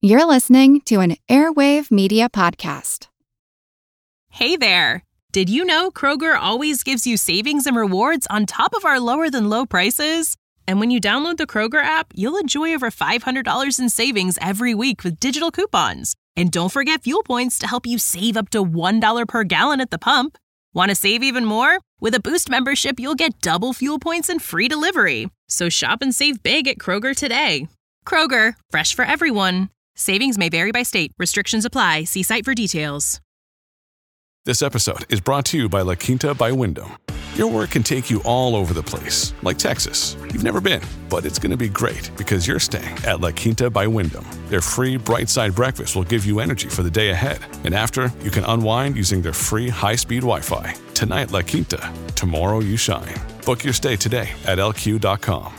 You're listening to an Airwave Media Podcast. Hey there! Did you know Kroger always gives you savings and rewards on top of our lower-than-low prices? And when you download the Kroger app, you'll enjoy over $500 in savings every week with digital coupons. And don't forget fuel points to help you save up to $1 per gallon at the pump. Want to save even more? With a Boost membership, you'll get double fuel points and free delivery. So shop and save big at Kroger today. Kroger, fresh for everyone. Savings may vary by state. Restrictions apply. See site for details. This episode is brought to you by La Quinta by Wyndham. Your work can take you all over the place, like Texas. You've never been, but it's going to be great because you're staying at La Quinta by Wyndham. Their free Bright Side breakfast will give you energy for the day ahead. And after, you can unwind using their free high-speed Wi-Fi. Tonight, La Quinta. Tomorrow, you shine. Book your stay today at lq.com.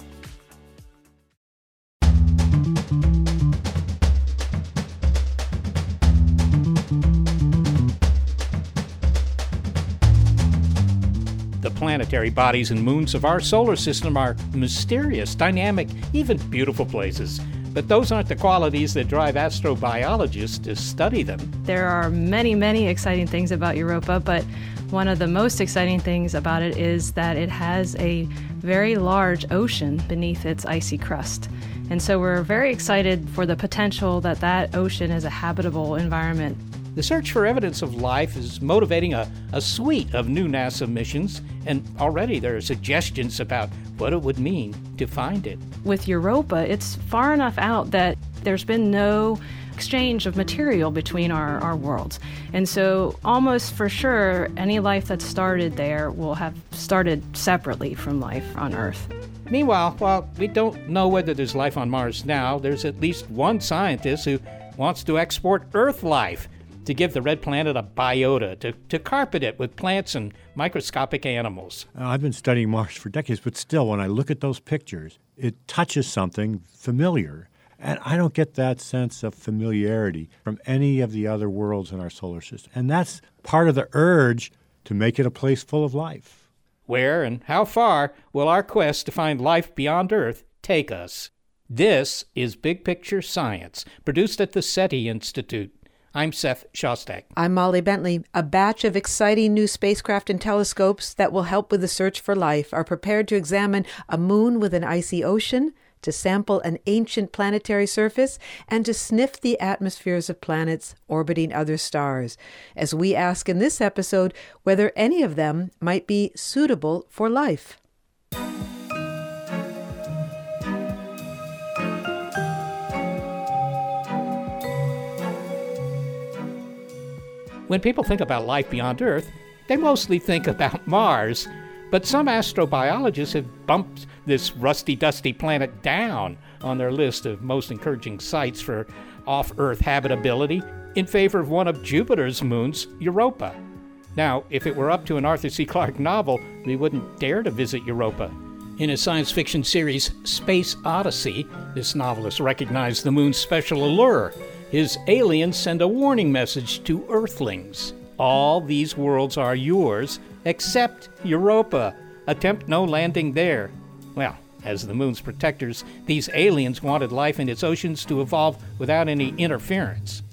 The planetary bodies and moons of our solar system are mysterious, dynamic, even beautiful places. But those aren't the qualities that drive astrobiologists to study them. There are many, many exciting things about Europa, but one of the most exciting things about it is that it has a very large ocean beneath its icy crust. And so we're very excited for the potential that that ocean is a habitable environment. The search for evidence of life is motivating a suite of new NASA missions, and already there are suggestions about what it would mean to find it. With Europa, it's far enough out that there's been no exchange of material between our worlds. And so almost for sure, any life that's started there will have started separately from life on Earth. Meanwhile, while we don't know whether there's life on Mars now, there's at least one scientist who wants to export Earth life, to give the red planet a biota, to carpet it with plants and microscopic animals. I've been studying Mars for decades, but still, when I look at those pictures, it touches something familiar. And I don't get that sense of familiarity from any of the other worlds in our solar system. And that's part of the urge to make it a place full of life. Where and how far will our quest to find life beyond Earth take us? This is Big Picture Science, produced at the SETI Institute. I'm Seth Shostak. I'm Molly Bentley. A batch of exciting new spacecraft and telescopes that will help with the search for life are prepared to examine a moon with an icy ocean, to sample an ancient planetary surface, and to sniff the atmospheres of planets orbiting other stars, as we ask in this episode whether any of them might be suitable for life. When people think about life beyond Earth, they mostly think about Mars. But some astrobiologists have bumped this rusty, dusty planet down on their list of most encouraging sites for off-Earth habitability in favor of one of Jupiter's moons, Europa. Now, if it were up to an Arthur C. Clarke novel, we wouldn't dare to visit Europa. In his science fiction series, Space Odyssey, this novelist recognized the moon's special allure. His aliens send a warning message to Earthlings. All these worlds are yours, except Europa. Attempt no landing there. Well, as the moon's protectors, these aliens wanted life in its oceans to evolve without any interference.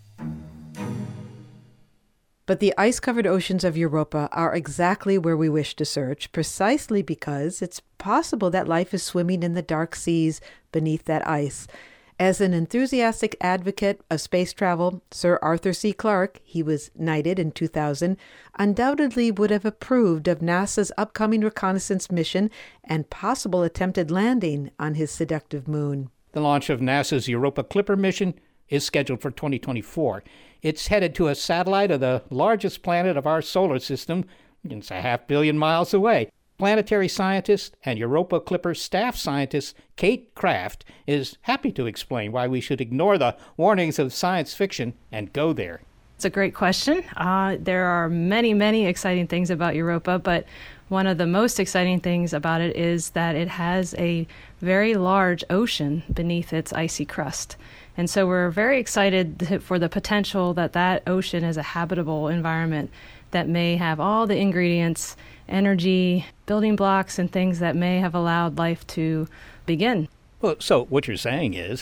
But the ice-covered oceans of Europa are exactly where we wish to search, precisely because it's possible that life is swimming in the dark seas beneath that ice. As an enthusiastic advocate of space travel, Sir Arthur C. Clarke, he was knighted in 2000, undoubtedly would have approved of NASA's upcoming reconnaissance mission and possible attempted landing on his seductive moon. The launch of NASA's Europa Clipper mission is scheduled for 2024. It's headed to a satellite of the largest planet of our solar system. It's 500 million miles away. Planetary scientist and Europa Clipper staff scientist Kate Kraft is happy to explain why we should ignore the warnings of science fiction and go there. It's a great question. There are many, many exciting things about Europa, but one of the most exciting things about it is that it has a very large ocean beneath its icy crust. And so we're very excited for the potential that that ocean is a habitable environment that may have all the ingredients, energy, building blocks, and things that may have allowed life to begin. Well, so what you're saying is that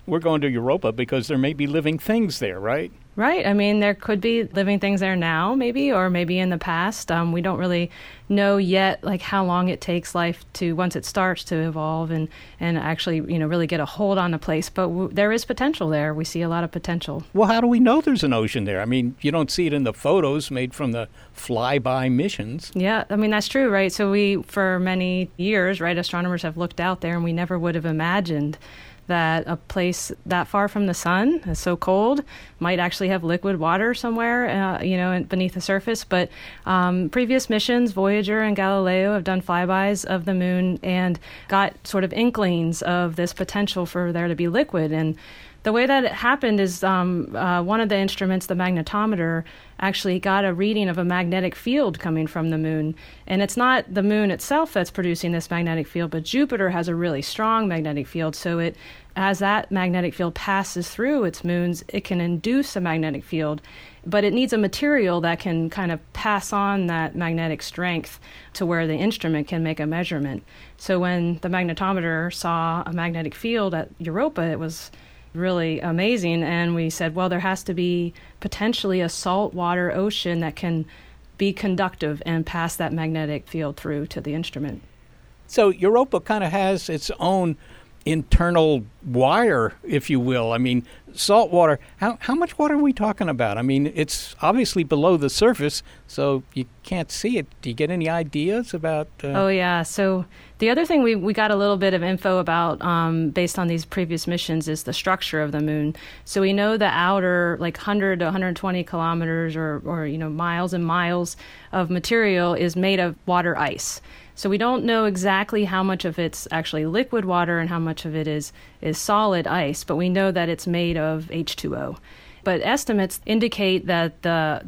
we're going to Europa because there may be living things there, right? Right. I mean, there could be living things there now, maybe, or maybe in the past. We don't really know yet, like, how long it takes life to, once it starts to evolve and actually, really get a hold on a place. But there is potential there. We see a lot of potential. Well, how do we know there's an ocean there? I mean, you don't see it in the photos made from the flyby missions. Yeah, I mean, that's true, right? So we, for many years, right, astronomers have looked out there, and we never would have imagined that a place that far from the sun, is so cold, might actually have liquid water somewhere, beneath the surface. But previous missions, Voyager and Galileo, have done flybys of the moon and got sort of inklings of this potential for there to be liquid. And the way that it happened is one of the instruments, the magnetometer, actually got a reading of a magnetic field coming from the moon. And it's not the moon itself that's producing this magnetic field, but Jupiter has a really strong magnetic field. So as that magnetic field passes through its moons, it can induce a magnetic field. But it needs a material that can kind of pass on that magnetic strength to where the instrument can make a measurement. So when the magnetometer saw a magnetic field at Europa, it was really amazing, and we said, well, there has to be potentially a saltwater ocean that can be conductive and pass that magnetic field through to the instrument. So Europa kind of has its own internal wire, if you will. I mean, salt water, how much water are we talking about? I mean, it's obviously below the surface, so you can't see it. Do you get any ideas about... Oh, yeah. So the other thing we got a little bit of info about based on these previous missions is the structure of the moon. So we know the outer, like 100 to 120 kilometers or miles and miles of material is made of water ice. So we don't know exactly how much of it's actually liquid water and how much of it is solid ice, but we know that it's made of H2O. But estimates indicate that the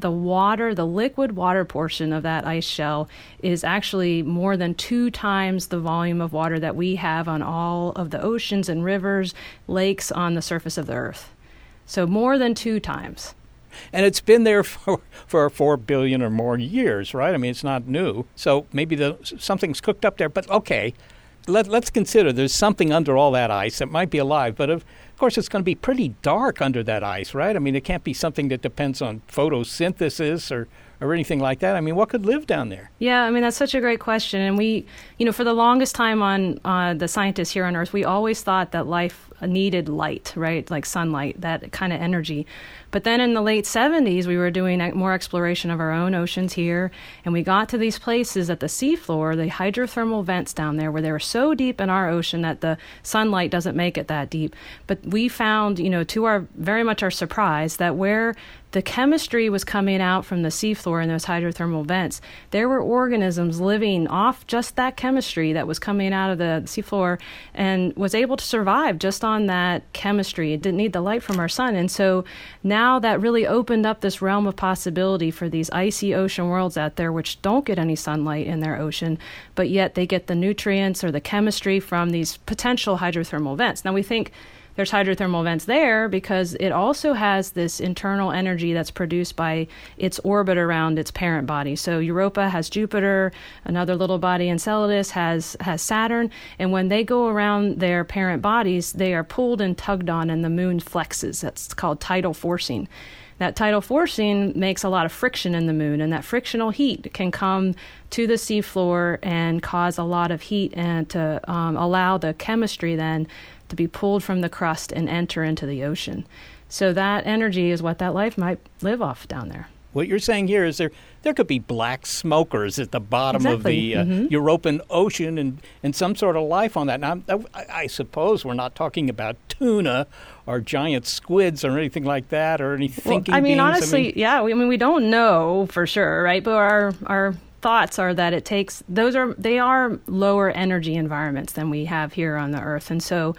liquid water portion of that ice shell is actually more than 2 times the volume of water that we have on all of the oceans and rivers, lakes on the surface of the Earth. So more than 2 times. And it's been there for 4 billion or more years, right? I mean, it's not new. So maybe something's cooked up there. But okay, let's consider there's something under all that ice that might be alive. But of course, it's going to be pretty dark under that ice, right? I mean, it can't be something that depends on photosynthesis or anything like that. I mean, what could live down there? Yeah, I mean, that's such a great question. And we, for the longest time on the scientists here on Earth, we always thought that life needed light, right? Like sunlight, that kind of energy. But then in the late 70s, we were doing more exploration of our own oceans here, and we got to these places at the seafloor, the hydrothermal vents down there, where they were so deep in our ocean that the sunlight doesn't make it that deep. But we found, to our very much our surprise, that where the chemistry was coming out from the seafloor in those hydrothermal vents, there were organisms living off just that chemistry that was coming out of the seafloor and was able to survive just on that chemistry. It didn't need the light from our sun. And so now that really opened up this realm of possibility for these icy ocean worlds out there which don't get any sunlight in their ocean, but yet they get the nutrients or the chemistry from these potential hydrothermal vents. Now we think there's hydrothermal vents there because it also has this internal energy that's produced by its orbit around its parent body. So Europa has Jupiter, another little body Enceladus has Saturn, and when they go around their parent bodies, they are pulled and tugged on and the moon flexes. That's called tidal forcing. That tidal forcing makes a lot of friction in the moon, and that frictional heat can come to the seafloor and cause a lot of heat and to allow the chemistry then to be pulled from the crust and enter into the ocean. So that energy is what that life might live off down there. What you're saying here is there could be black smokers at the bottom Exactly. of the European Ocean and some sort of life on that. Now, I suppose we're not talking about tuna or giant squids or anything like that or any thinking beings. Honestly, we don't know for sure, right? But our thoughts are that they are lower energy environments than we have here on the Earth. And so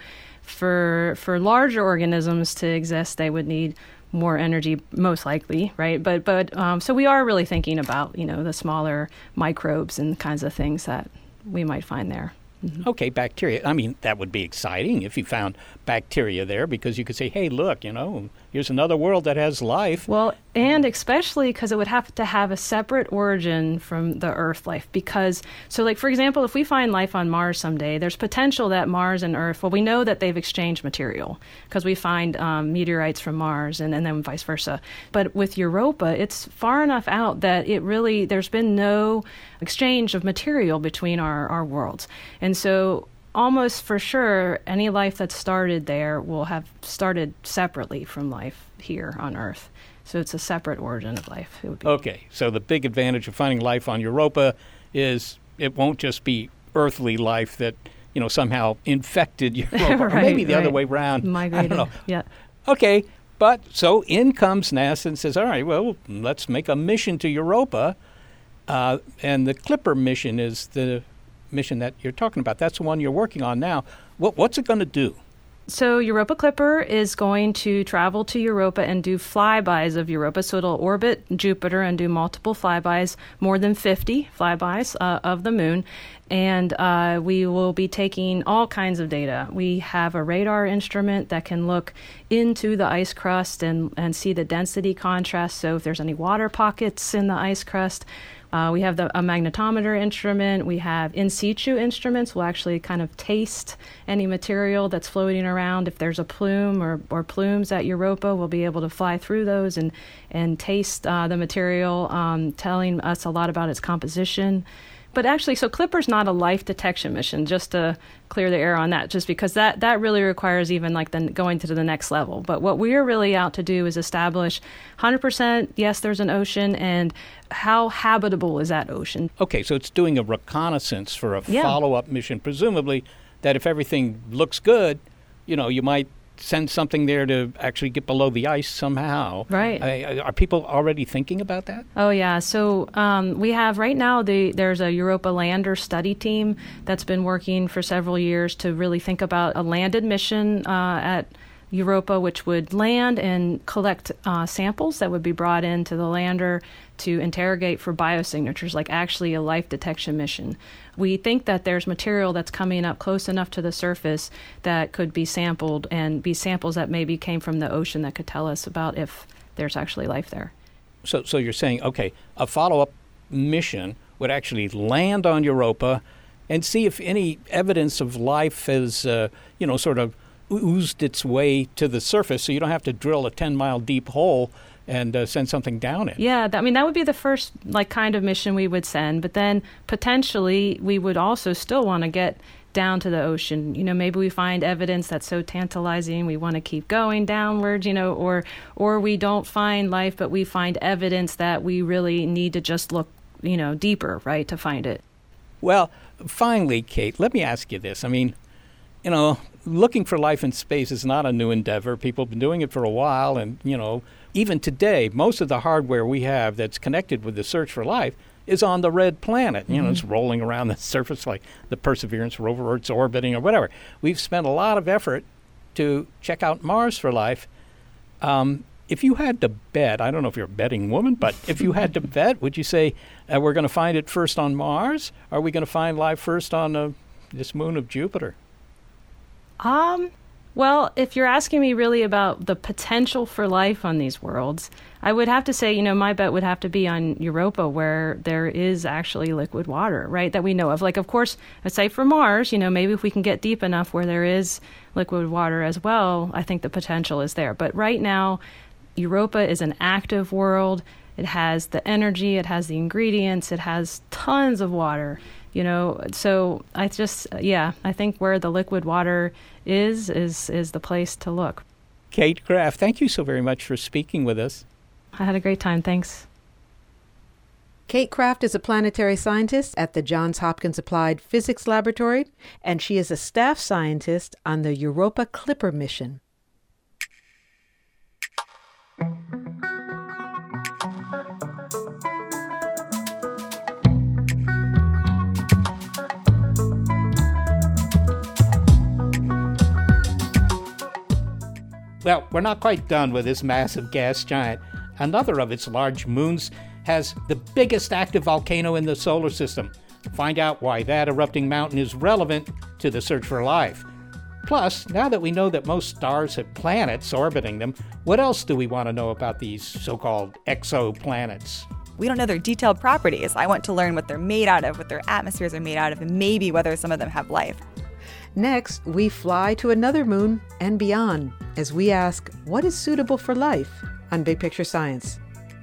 for larger organisms to exist, they would need more energy, most likely, right? But so we are really thinking about, the smaller microbes and kinds of things that we might find there. Okay, bacteria. I mean, that would be exciting if you found bacteria there, because you could say, hey, look, here's another world that has life. Well, and especially because it would have to have a separate origin from the Earth life. Because, so like, for example, if we find life on Mars someday, there's potential that Mars and Earth, well, we know that they've exchanged material because we find meteorites from Mars and then vice versa. But with Europa, it's far enough out that there's been no exchange of material between our worlds. And so almost for sure, any life that's started there will have started separately from life here on Earth. So it's a separate origin of life. It would be. Okay, so the big advantage of finding life on Europa is it won't just be earthly life that, somehow infected Europa. Or maybe the other way around. Migrated. I don't know. Yeah. Okay, but so in comes NASA and says, all right, well, let's make a mission to Europa. And the Clipper mission is the mission that you're talking about. That's the one you're working on now. What's it going to do? So Europa Clipper is going to travel to Europa and do flybys of Europa. So it'll orbit Jupiter and do multiple flybys, more than 50 flybys of the moon. And we will be taking all kinds of data. We have a radar instrument that can look into the ice crust and see the density contrast. So if there's any water pockets in the ice crust, we have a magnetometer instrument. We have in situ instruments. We'll actually kind of taste any material that's floating around. If there's a plume or plumes at Europa, we'll be able to fly through those and taste the material, telling us a lot about its composition. But actually, so Clipper's not a life detection mission, just to clear the air on that, just because that really requires even like going to the next level. But what we're really out to do is establish 100%, yes, there's an ocean, and how habitable is that ocean? Okay, so it's doing a reconnaissance for a follow-up mission, presumably that if everything looks good, you might send something there to actually get below the ice somehow. Right. Are people already thinking about that? Oh, yeah. So we have right now, there's a Europa lander study team that's been working for several years to really think about a landed mission at Europa, which would land and collect samples that would be brought into the lander to interrogate for biosignatures, like actually a life detection mission. We think that there's material that's coming up close enough to the surface that could be sampled and be samples that maybe came from the ocean that could tell us about if there's actually life there. So you're saying, okay, a follow-up mission would actually land on Europa and see if any evidence of life has, sort of oozed its way to the surface, so you don't have to drill a 10-mile deep hole and send something down it. Yeah, that would be the first kind of mission we would send. But then potentially we would also still want to get down to the ocean. Maybe we find evidence that's so tantalizing we want to keep going downwards, or we don't find life, but we find evidence that we really need to just look, deeper, right, to find it. Well, finally, Kate, let me ask you this. I mean, looking for life in space is not a new endeavor. People have been doing it for a while, and, even today, most of the hardware we have that's connected with the search for life is on the red planet. It's rolling around the surface like the Perseverance rover, or it's orbiting or whatever. We've spent a lot of effort to check out Mars for life. If you had to bet, I don't know if you're a betting woman, but if you had to bet, would you say we're going to find it first on Mars? Or are we going to find life first on this moon of Jupiter? Well, if you're asking me really about the potential for life on these worlds, I would have to say, my bet would have to be on Europa, where there is actually liquid water, right, that we know of. Like, of course, aside from Mars, maybe if we can get deep enough where there is liquid water as well, I think the potential is there. But right now, Europa is an active world. It has the energy, it has the ingredients, it has tons of water. So I think where the liquid water is the place to look. Kate Graff, thank you so very much for speaking with us. I had a great time. Thanks. Kate Kraft is a planetary scientist at the Johns Hopkins Applied Physics Laboratory, and she is a staff scientist on the Europa Clipper mission. Well, we're not quite done with this massive gas giant. Another of its large moons has the biggest active volcano in the solar system, Find out why that erupting mountain is relevant to the search for life. Plus, now that we know that most stars have planets orbiting them, what else do we want to know about these so-called exoplanets? We don't know their detailed properties. I want to learn what they're made out of, what their atmospheres are made out of, and maybe whether some of them have life. Next, we fly to another moon and beyond as we ask, what is suitable for life on Big Picture Science?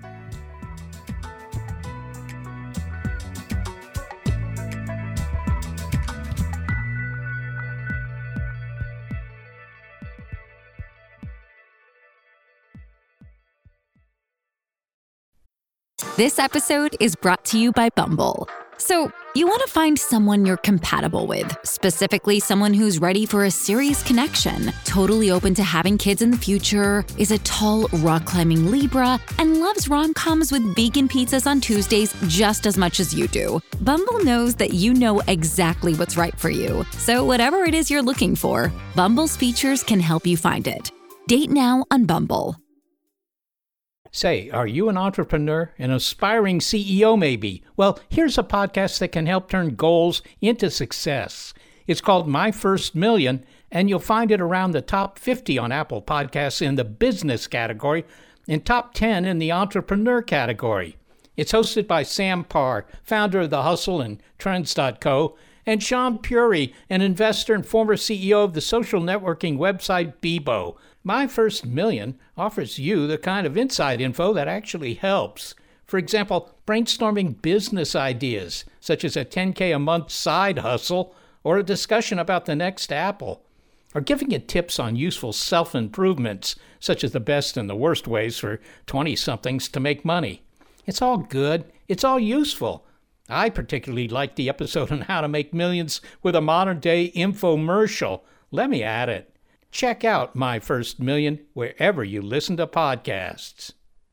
This episode is brought to you by Bumble. So, you want to find someone you're compatible with, specifically someone who's ready for a serious connection, totally open to having kids in the future, is a tall, rock-climbing Libra, and loves rom-coms with vegan pizzas on Tuesdays just as much as you do. Bumble knows that you know exactly what's right for you. So whatever it is you're looking for, Bumble's features can help you find it. Date now on Bumble. Say, are you an entrepreneur, an aspiring CEO maybe? Well, here's a podcast that can help turn goals into success. It's called My First Million, and you'll find it around the top 50 on Apple Podcasts in the business category and top 10 in the entrepreneur category. It's hosted by Sam Parr, founder of The Hustle and Trends.co, and Sean Puri, an investor and former CEO of the social networking website Bebo. My First Million offers you the kind of inside info that actually helps. For example, brainstorming business ideas, such as a $10K a month side hustle or a discussion about the next Apple, or giving you tips on useful self-improvements, such as the best and the worst ways for 20-somethings to make money. It's all good. It's all useful. I particularly like the episode on how to make millions with a modern-day infomercial. Let me add it. Check out My First Million wherever you listen to podcasts.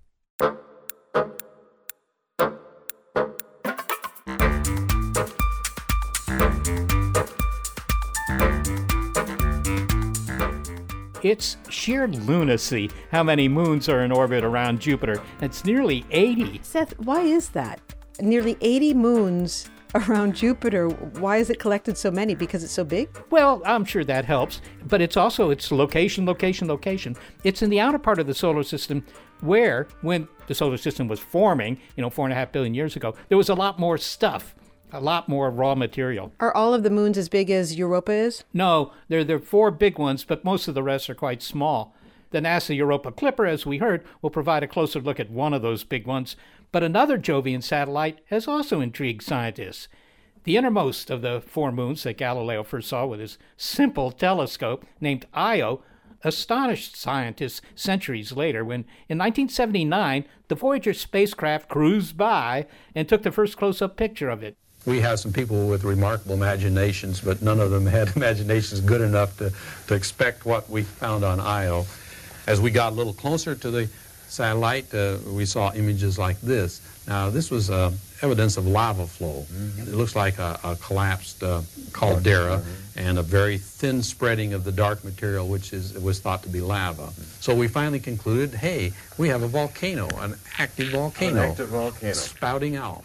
It's sheer lunacy how many moons are in orbit around Jupiter. It's nearly 80. Seth, why is that? Nearly 80 moons around Jupiter. Why is it collected so many? Because it's so big? Well, I'm sure that helps, but it's location. It's in the outer part of the solar system where, when the solar system was forming, 4.5 billion years ago, there was a lot more stuff, a lot more raw material. Are all of the moons as big as Europa is? No, there are 4 big ones, but most of the rest are quite small. The NASA Europa Clipper, as we heard, will provide a closer look at one of those big ones, but another Jovian satellite has also intrigued scientists. The innermost of the 4 moons that Galileo first saw with his simple telescope, named Io, astonished scientists centuries later when, in 1979, the Voyager spacecraft cruised by and took the first close-up picture of it. We have some people with remarkable imaginations, but none of them had imaginations good enough to expect what we found on Io. As we got a little closer to the satellite, we saw images like this. Now, this was evidence of lava flow. Mm-hmm. It looks like a collapsed caldera and a very thin spreading of the dark material, which was thought to be lava. Mm-hmm. So we finally concluded, hey, we have a volcano, an active volcano, spouting out.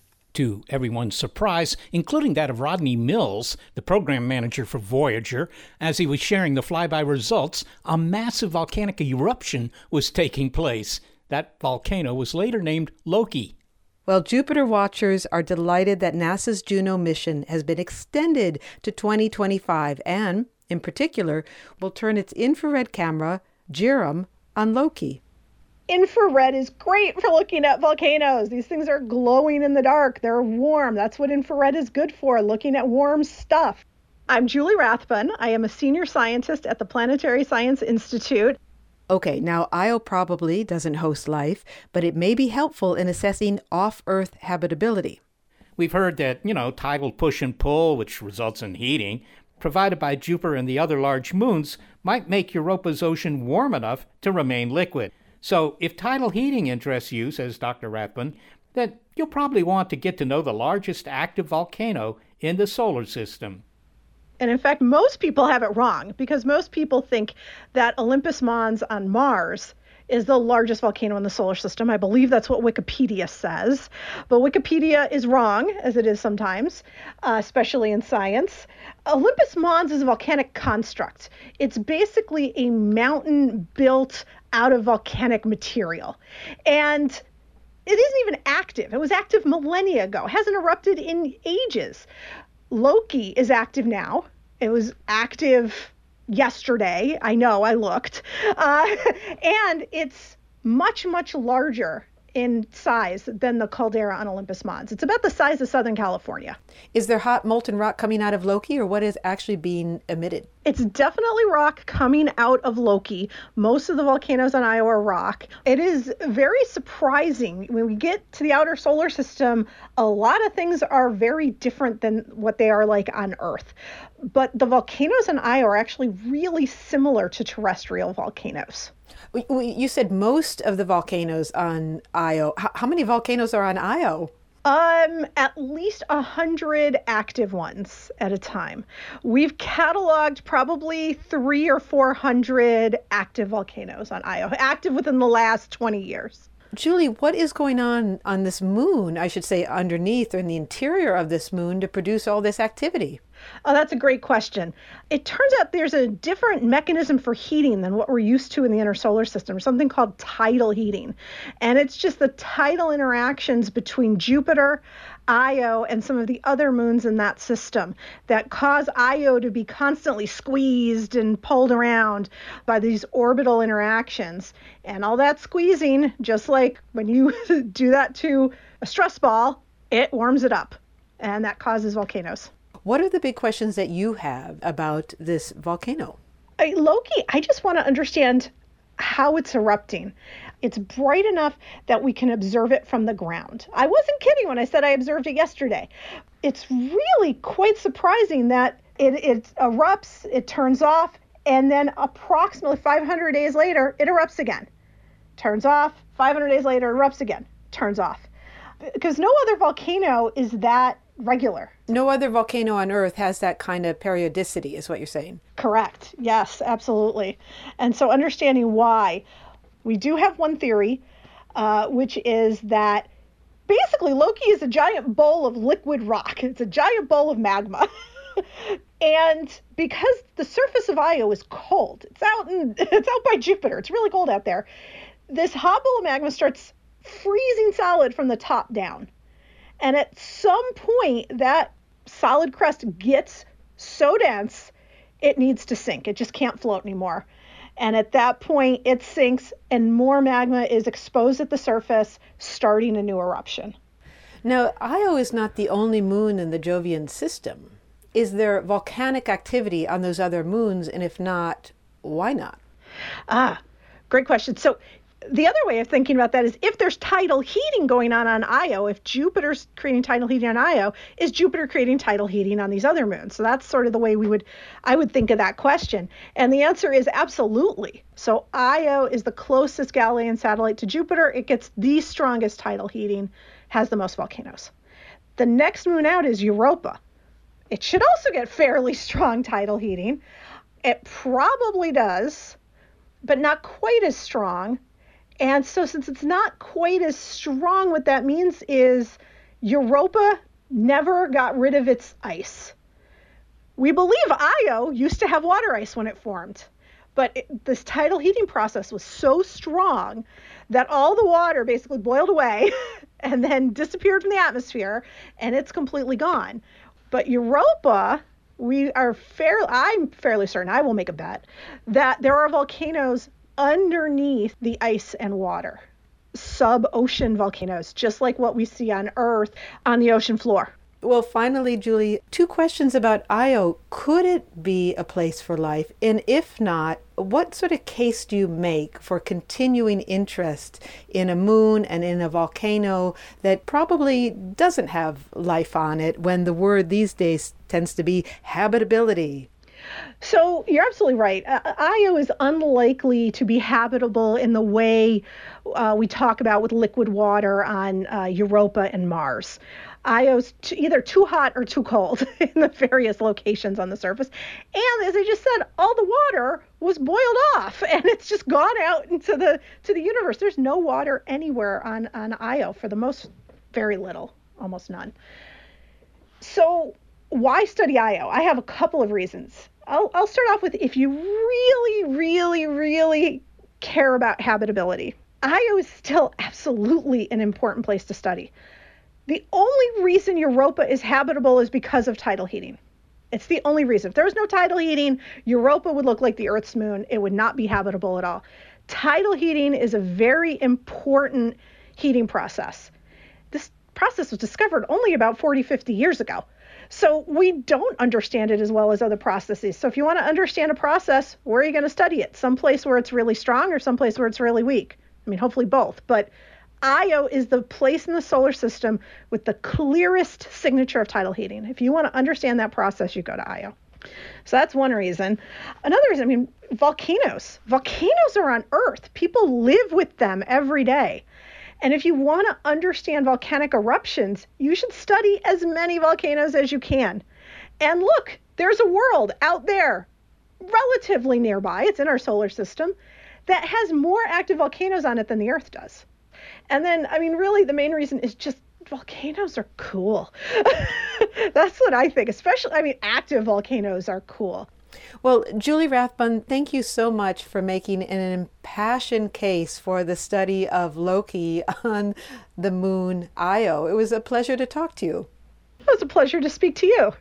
To everyone's surprise, including that of Rodney Mills, the program manager for Voyager, as he was sharing the flyby results, a massive volcanic eruption was taking place. That volcano was later named Loki. Well, Jupiter watchers are delighted that NASA's Juno mission has been extended to 2025 and, in particular, will turn its infrared camera, JIRM, on Loki. Infrared is great for looking at volcanoes. These things are glowing in the dark. They're warm. That's what infrared is good for, looking at warm stuff. I'm Julie Rathbun. I am a senior scientist at the Planetary Science Institute. Okay, now Io probably doesn't host life, but it may be helpful in assessing off-Earth habitability. We've heard that, tidal push and pull, which results in heating, provided by Jupiter and the other large moons, might make Europa's ocean warm enough to remain liquid. So if tidal heating interests you, says Dr. Rathbun, then you'll probably want to get to know the largest active volcano in the solar system. And in fact, most people have it wrong, because most people think that Olympus Mons on Mars is the largest volcano in the solar system. I believe that's what Wikipedia says, but Wikipedia is wrong, as it is sometimes, especially in science. Olympus Mons is a volcanic construct. It's basically a mountain built out of volcanic material. And it isn't even active. It was active millennia ago. It hasn't erupted in ages. Loki is active now. It was active yesterday. I know, I looked. And it's much, much larger in size than the caldera on Olympus Mons. It's about the size of Southern California. Is there hot molten rock coming out of Loki, or what is actually being emitted? It's definitely rock coming out of Loki. Most of the volcanoes on Io are rock. It is very surprising. When we get to the outer solar system, a lot of things are very different than what they are like on Earth. But the volcanoes on Io are actually really similar to terrestrial volcanoes. You said most of the volcanoes on Io. How many volcanoes are on Io? At least 100 active ones at a time. We've cataloged probably 300 or 400 active volcanoes on Io, active within the last 20 years. Julie, what is going on this moon, I should say underneath or in the interior of this moon, to produce all this activity? Oh, that's a great question. It turns out there's a different mechanism for heating than what we're used to in the inner solar system, something called tidal heating. And it's just the tidal interactions between Jupiter, Io, and some of the other moons in that system that cause Io to be constantly squeezed and pulled around by these orbital interactions. And all that squeezing, just like when you do that to a stress ball, it warms it up. And that causes volcanoes. What are the big questions that you have about this volcano? Loki, I just want to understand how it's erupting. It's bright enough that we can observe it from the ground. I wasn't kidding when I said I observed it yesterday. It's really quite surprising that it erupts, it turns off, and then approximately 500 days later, it erupts again. Turns off, 500 days later, erupts again, turns off. Because no other volcano is that regular. No other volcano on Earth has that kind of periodicity, is what you're saying. Correct. Yes, absolutely. And so understanding why, we do have one theory, which is that basically Loki is a giant bowl of liquid rock. It's a giant bowl of magma. And because the surface of Io is cold, it's out by Jupiter. It's really cold out there. This hot bowl of magma starts freezing solid from the top down. And at some point, that solid crust gets so dense, it needs to sink. It just can't float anymore. And at that point, it sinks and more magma is exposed at the surface, starting a new eruption. Now, Io is not the only moon in the Jovian system. Is there volcanic activity on those other moons? And if not, why not? Great question. So the other way of thinking about that is if there's tidal heating going on Io, if Jupiter's creating tidal heating on Io, is Jupiter creating tidal heating on these other moons? So that's sort of the way I would think of that question. And the answer is absolutely. So Io is the closest Galilean satellite to Jupiter. It gets the strongest tidal heating, has the most volcanoes. The next moon out is Europa. It should also get fairly strong tidal heating. It probably does, but not quite as strong. And so since it's not quite as strong, what that means is Europa never got rid of its ice. We believe Io used to have water ice when it formed, but this tidal heating process was so strong that all the water basically boiled away and then disappeared from the atmosphere, and it's completely gone. But Europa, I'm fairly certain, I will make a bet, that there are volcanoes underneath the ice and water, sub-ocean volcanoes, just like what we see on Earth on the ocean floor. Well, finally, Julie, 2 questions about Io. Could it be a place for life? And if not, what sort of case do you make for continuing interest in a moon and in a volcano that probably doesn't have life on it when the word these days tends to be habitability? So you're absolutely right. Io is unlikely to be habitable in the way we talk about with liquid water on Europa and Mars. Io's either too hot or too cold in the various locations on the surface. And as I just said, all the water was boiled off and it's just gone out into the universe. There's no water anywhere on Io for the most, very little, almost none. So why study Io? I have a couple of reasons. I'll start off with, if you really, really, really care about habitability, Io is still absolutely an important place to study. The only reason Europa is habitable is because of tidal heating. It's the only reason. If there was no tidal heating, Europa would look like the Earth's moon. It would not be habitable at all. Tidal heating is a very important heating process. This process was discovered only about 40, 50 years ago. So we don't understand it as well as other processes. So if you want to understand a process, where are you going to study it? Someplace where it's really strong or someplace where it's really weak? I mean, hopefully both. But Io is the place in the solar system with the clearest signature of tidal heating. If you want to understand that process, you go to Io. So that's one reason. Another reason, I mean, volcanoes. Volcanoes are on Earth. People live with them every day. And if you want to understand volcanic eruptions, you should study as many volcanoes as you can. And look, there's a world out there, relatively nearby, it's in our solar system, that has more active volcanoes on it than the Earth does. And then, I mean, really, the main reason is just volcanoes are cool. That's what I think. Especially, I mean, active volcanoes are cool. Well, Julie Rathbun, thank you so much for making an impassioned case for the study of Loki on the moon Io. It was a pleasure to talk to you. It was a pleasure to speak to you.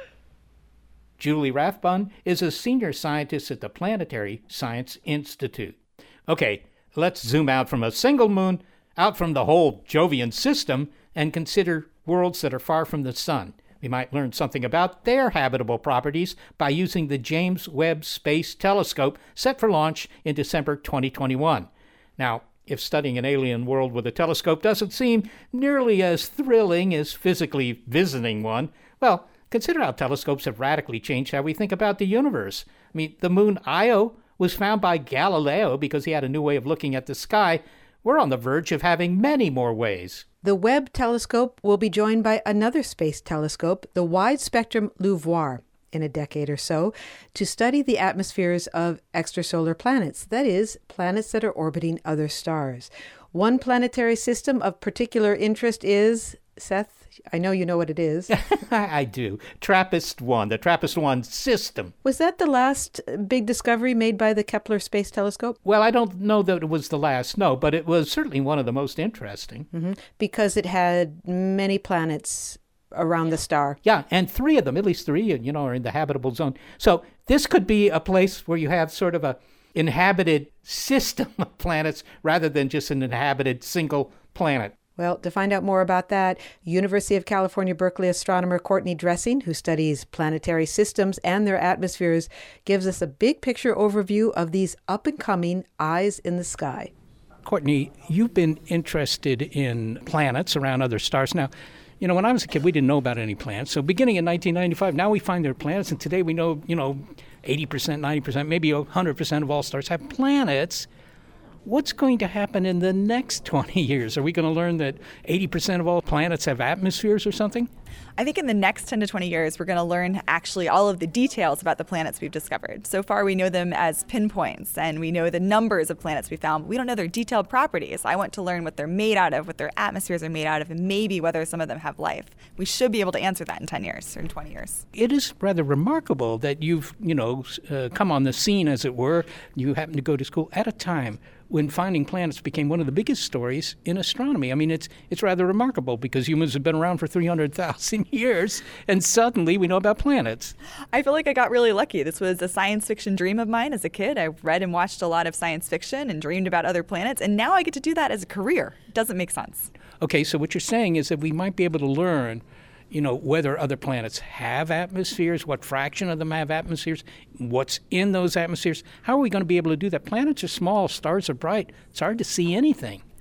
Julie Rathbun is a senior scientist at the Planetary Science Institute. Okay, let's zoom out from a single moon, out from the whole Jovian system, and consider worlds that are far from the sun. We might learn something about their habitable properties by using the James Webb Space Telescope set for launch in December 2021. Now, if studying an alien world with a telescope doesn't seem nearly as thrilling as physically visiting one, well, consider how telescopes have radically changed how we think about the universe. I mean, the moon Io was found by Galileo because he had a new way of looking at the sky. We're on the verge of having many more ways. The Webb telescope will be joined by another space telescope, the Wide Spectrum LUVOIR, in a decade or so, to study the atmospheres of extrasolar planets, that is, planets that are orbiting other stars. One planetary system of particular interest is, Seth, I know you know what it is. I do. TRAPPIST-1, the TRAPPIST-1 system. Was that the last big discovery made by the Kepler Space Telescope? Well, I don't know that it was the last, no, but it was certainly one of the most interesting. Mm-hmm. Because it had many planets around the star. Yeah, and three of them, at least three, are in the habitable zone. So this could be a place where you have sort of a inhabited system of planets rather than just an inhabited single planet. Well, to find out more about that, University of California, Berkeley astronomer Courtney Dressing, who studies planetary systems and their atmospheres, gives us a big picture overview of these up-and-coming eyes in the sky. Courtney, you've been interested in planets around other stars. Now, when I was a kid, we didn't know about any planets. So beginning in 1995, now we find there are planets, and today we know, 80%, 90%, maybe 100% of all stars have planets. What's going to happen in the next 20 years? Are we going to learn that 80% of all planets have atmospheres or something? I think in the next 10 to 20 years, we're going to learn actually all of the details about the planets we've discovered. So far, we know them as pinpoints, and we know the numbers of planets we found, but we don't know their detailed properties. I want to learn what they're made out of, what their atmospheres are made out of, and maybe whether some of them have life. We should be able to answer that in 10 years or in 20 years. It is rather remarkable that you've, come on the scene, as it were. You happen to go to school at a time when finding planets became one of the biggest stories in astronomy. I mean, it's rather remarkable because humans have been around for 300,000 years, and suddenly we know about planets. I feel like I got really lucky. This was a science fiction dream of mine as a kid. I read and watched a lot of science fiction and dreamed about other planets, and now I get to do that as a career. It doesn't make sense. Okay, so what you're saying is that we might be able to learn whether other planets have atmospheres, what fraction of them have atmospheres, what's in those atmospheres. How are we going to be able to do that? Planets are small, stars are bright. It's hard to see anything.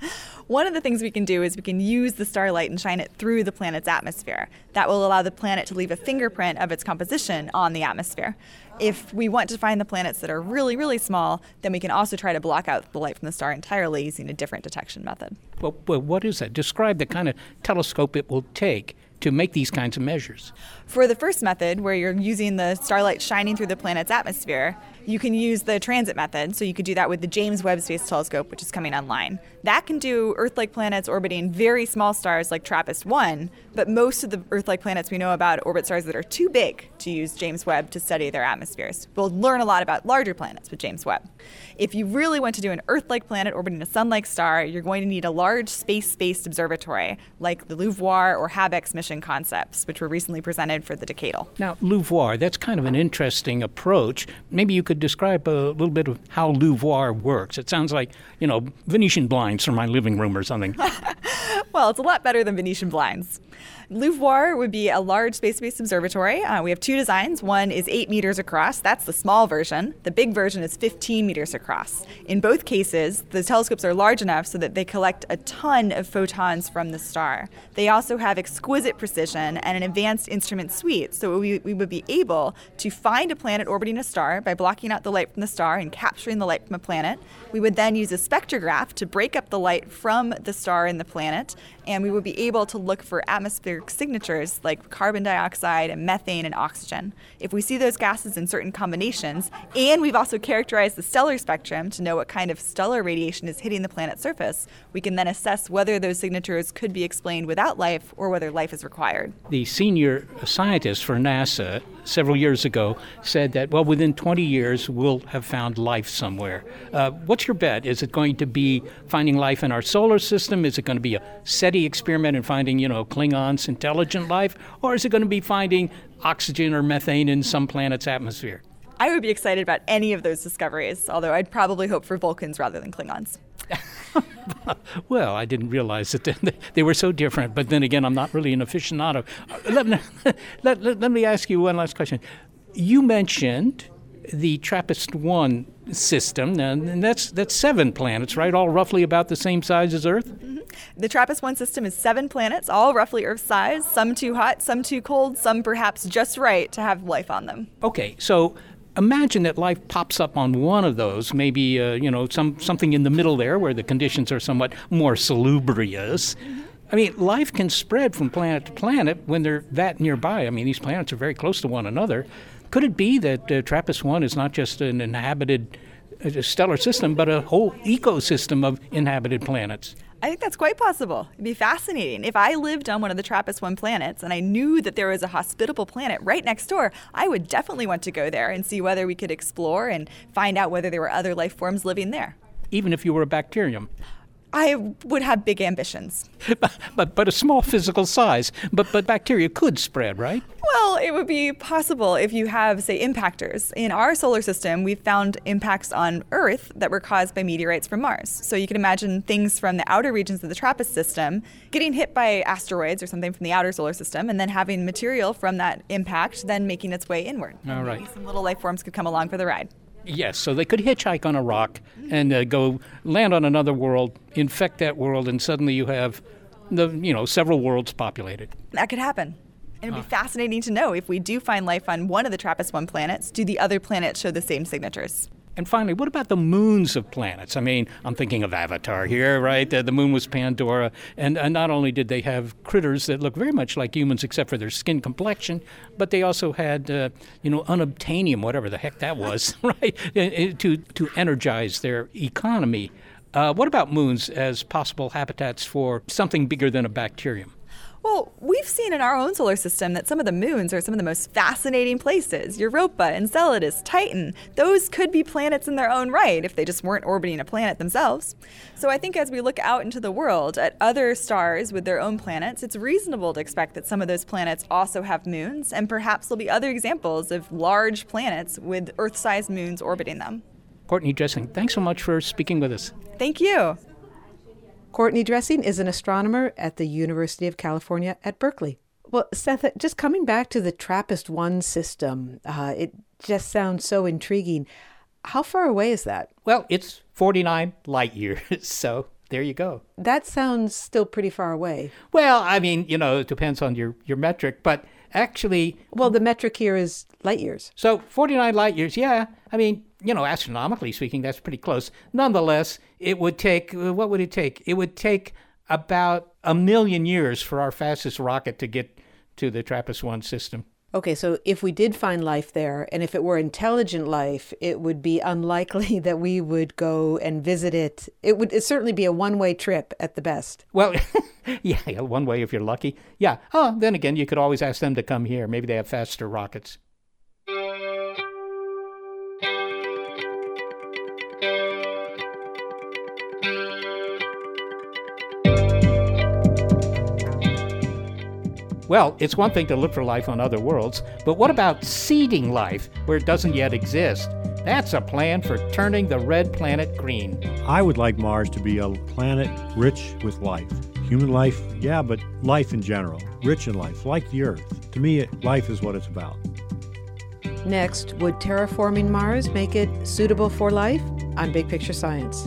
One of the things we can do is we can use the starlight and shine it through the planet's atmosphere. That will allow the planet to leave a fingerprint of its composition on the atmosphere. If we want to find the planets that are really, really small, then we can also try to block out the light from the star entirely using a different detection method. Well, what is that? Describe the kind of telescope it will take to make these kinds of measures. For the first method, where you're using the starlight shining through the planet's atmosphere, you can use the transit method. So you could do that with the James Webb Space Telescope, which is coming online. That can do Earth-like planets orbiting very small stars like TRAPPIST-1, but most of the Earth-like planets we know about orbit stars that are too big to use James Webb to study their atmospheres. We'll learn a lot about larger planets with James Webb. If you really want to do an Earth-like planet orbiting a sun-like star, you're going to need a large space-based observatory like the LUVOIR or HABEX mission concepts, which were recently presented for the Decadal. Now, LUVOIR, that's kind of an interesting approach. Maybe you could describe a little bit of how LUVOIR works. It sounds like, Venetian blinds for my living room or something. Well, it's a lot better than Venetian blinds. LUVOIR would be a large space-based observatory. We have two designs. One is 8 meters across. That's the small version. The big version is 15 meters across. In both cases, the telescopes are large enough so that they collect a ton of photons from the star. They also have exquisite precision and an advanced instrument suite, so we would be able to find a planet orbiting a star by blocking out the light from the star and capturing the light from a planet. We would then use a spectrograph to break up the light from the star and the planet, and we would be able to look for atmospheric signatures like carbon dioxide and methane and oxygen. If we see those gases in certain combinations, and we've also characterized the stellar spectrum to know what kind of stellar radiation is hitting the planet's surface, we can then assess whether those signatures could be explained without life or whether life is required. The senior scientist for NASA several years ago said that, within 20 years, we'll have found life somewhere. What's your bet? Is it going to be finding life in our solar system? Is it going to be a SETI experiment and finding, Klingons, intelligent life? Or is it going to be finding oxygen or methane in some planet's atmosphere? I would be excited about any of those discoveries, although I'd probably hope for Vulcans rather than Klingons. Well, I didn't realize that they were so different, but then again, I'm not really an aficionado. Let me ask you one last question. You mentioned the TRAPPIST-1 system, and that's 7 planets, right? All roughly about the same size as Earth? Mm-hmm. The TRAPPIST-1 system is 7 planets, all roughly Earth size, some too hot, some too cold, some perhaps just right to have life on them. Okay, so imagine that life pops up on one of those, maybe something in the middle there where the conditions are somewhat more salubrious. Mm-hmm. I mean, life can spread from planet to planet when they're that nearby. I mean, these planets are very close to one another. Could it be that TRAPPIST-1 is not just an inhabited stellar system, but a whole ecosystem of inhabited planets? I think that's quite possible. It'd be fascinating. If I lived on one of the TRAPPIST-1 planets and I knew that there was a hospitable planet right next door, I would definitely want to go there and see whether we could explore and find out whether there were other life forms living there. Even if you were a bacterium? I would have big ambitions. But a small physical size. But bacteria could spread, right? Well, it would be possible if you have, say, impactors. In our solar system, we've found impacts on Earth that were caused by meteorites from Mars. So you can imagine things from the outer regions of the TRAPPIST system getting hit by asteroids or something from the outer solar system, and then having material from that impact then making its way inward. All right. Maybe some little life forms could come along for the ride. Yes, so they could hitchhike on a rock and go land on another world, infect that world, and suddenly you have several worlds populated. That could happen. And it'd be fascinating to know if we do find life on one of the TRAPPIST-1 planets, do the other planets show the same signatures? And finally, what about the moons of planets? I mean, I'm thinking of Avatar here, right? The moon was Pandora. And not only did they have critters that look very much like humans except for their skin complexion, but they also had, unobtainium, whatever the heck that was, right, to energize their economy. What about moons as possible habitats for something bigger than a bacterium? Well, we've seen in our own solar system that some of the moons are some of the most fascinating places. Europa, Enceladus, Titan. Those could be planets in their own right if they just weren't orbiting a planet themselves. So I think as we look out into the world at other stars with their own planets, it's reasonable to expect that some of those planets also have moons, and perhaps there'll be other examples of large planets with Earth-sized moons orbiting them. Courtney Dressing, thanks so much for speaking with us. Thank you. Courtney Dressing is an astronomer at the University of California at Berkeley. Well, Seth, just coming back to the TRAPPIST-1 system, it just sounds so intriguing. How far away is that? Well, it's 49 light years, so there you go. That sounds still pretty far away. Well, I mean, it depends on your metric, but actually... Well, the metric here is light years. So 49 light years, yeah. I mean, astronomically speaking, that's pretty close. Nonetheless, it would take, what would it take? It would take about 1 million years for our fastest rocket to get to the TRAPPIST-1 system. Okay, so if we did find life there, and if it were intelligent life, it would be unlikely that we would go and visit it. It'd certainly be a one-way trip at the best. Well, yeah, one way if you're lucky. Yeah. Oh, then again, you could always ask them to come here. Maybe they have faster rockets. Well, it's one thing to look for life on other worlds, but what about seeding life where it doesn't yet exist? That's a plan for turning the red planet green. I would like Mars to be a planet rich with life. Human life, yeah, but life in general. Rich in life, like the Earth. To me, life is what it's about. Next, would terraforming Mars make it suitable for life? On Big Picture Science.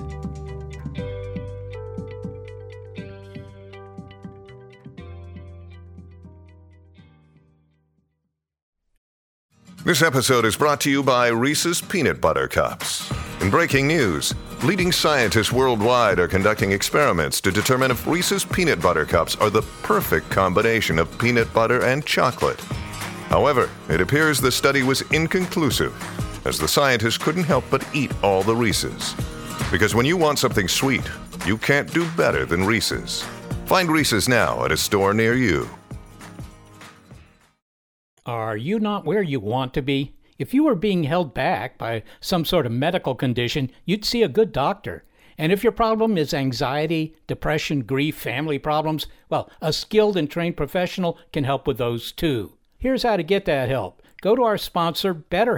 This episode is brought to you by Reese's Peanut Butter Cups. In breaking news, leading scientists worldwide are conducting experiments to determine if Reese's Peanut Butter Cups are the perfect combination of peanut butter and chocolate. However, it appears the study was inconclusive, as the scientists couldn't help but eat all the Reese's. Because when you want something sweet, you can't do better than Reese's. Find Reese's now at a store near you. Are you not where you want to be? If you were being held back by some sort of medical condition, you'd see a good doctor. And if your problem is anxiety, depression, grief, family problems, well, a skilled and trained professional can help with those too. Here's how to get that help. Go to our sponsor,